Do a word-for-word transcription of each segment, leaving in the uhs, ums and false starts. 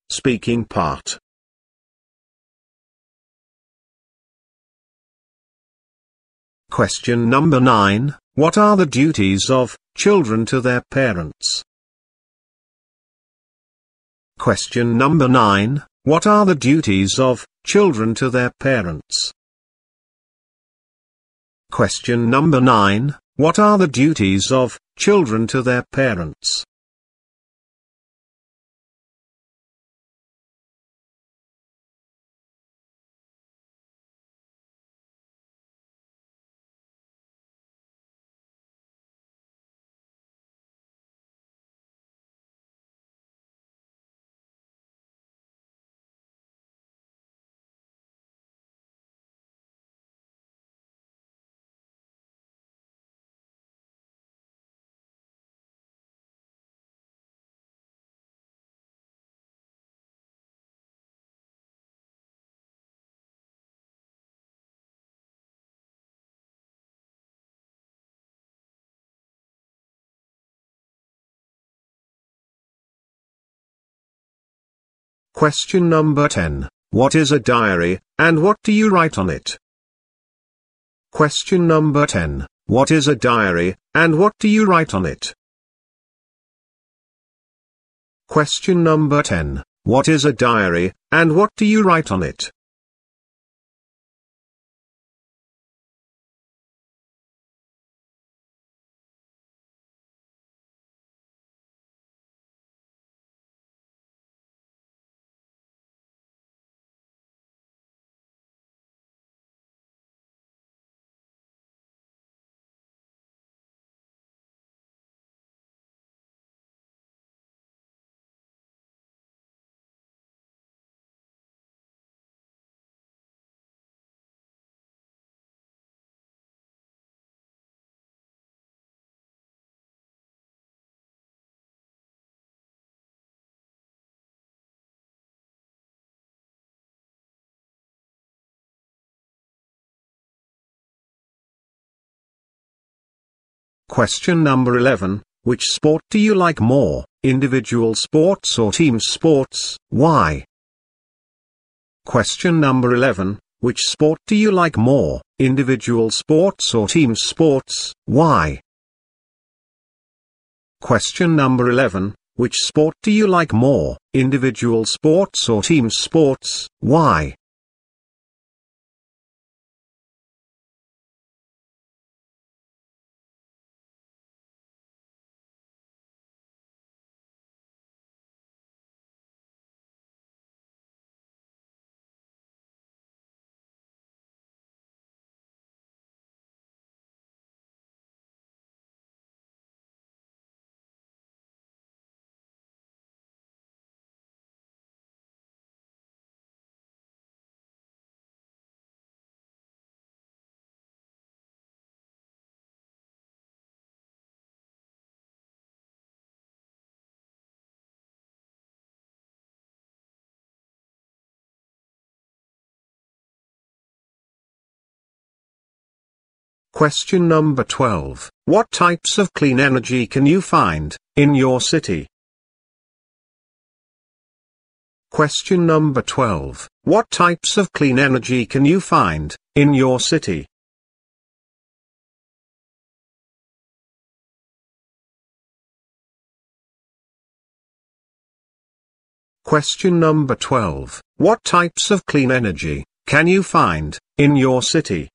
speaking part. Question number nine. What are the duties of children to their parents? Question number nine. What are the duties of children to their parents? Question number nine. What are the duties of children to their parents? Question number ten. What is a diary, and what do you write on it? Question number ten. What is a diary, and what do you write on it? Question number ten. What is a diary, and what do you write on it? Question number eleven. Which sport do you like more, individual sports or team sports? Why? Question number eleven. Which sport do you like more, individual sports or team sports? Why? Question number eleven. Which sport do you like more, individual sports or team sports? Why? Question number twelve. What types of clean energy can you find in your city? Question number twelve. What types of clean energy can you find in your city? Question number twelve. What types of clean energy can you find in your city?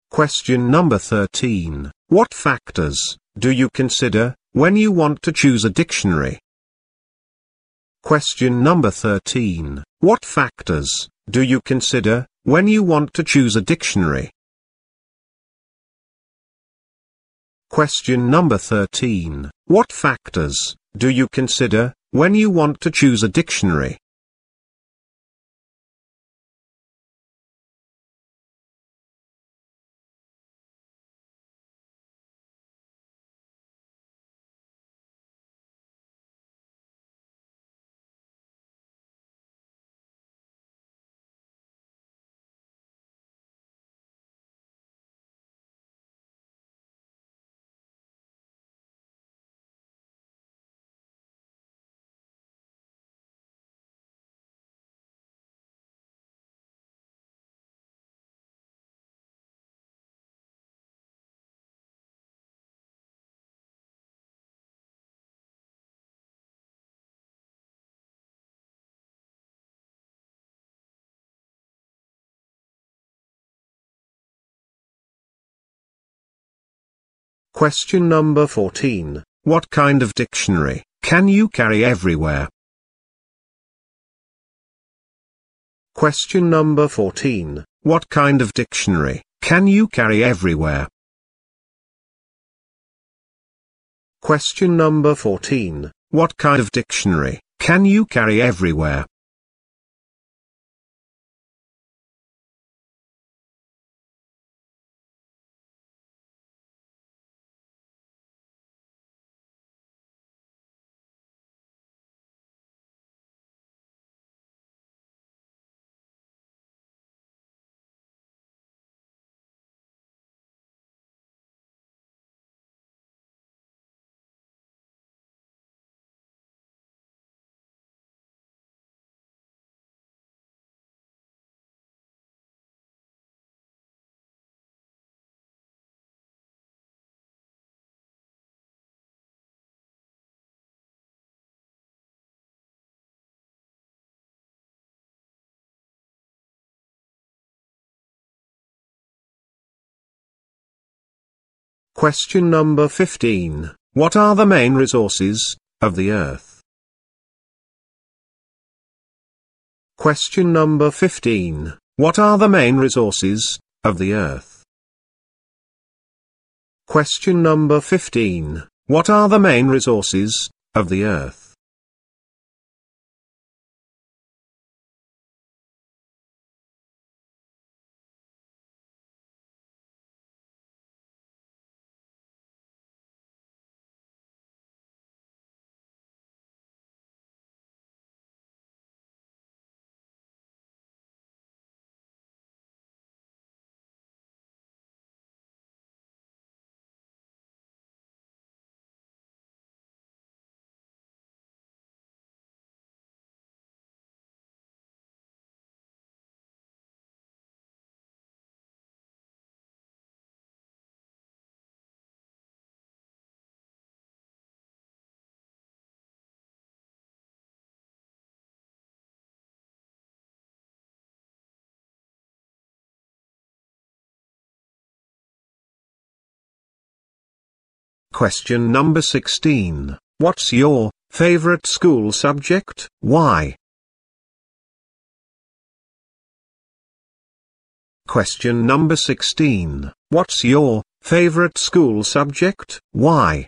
Question number thirteen. What factors do you consider when you want to choose a dictionary? Question number thirteen. What factors do you consider when you want to choose a dictionary? Question number thirteen. What factors do you consider when you want to choose a dictionary? Question number fourteen. What kind of dictionary can you carry everywhere? Question number fourteen. What kind of dictionary can you carry everywhere? Question number fourteen. What kind of dictionary can you carry everywhere? Question number fifteen. What are the main resources of the earth? Question number fifteen. What are the main resources of the earth? Question number fifteen. What are the main resources of the earth? Question number sixteen. What's your favorite school subject? Why? Question number sixteen. What's your favorite school subject? Why?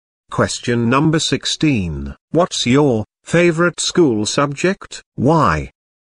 Question number sixteen. What's your favorite school subject? Why?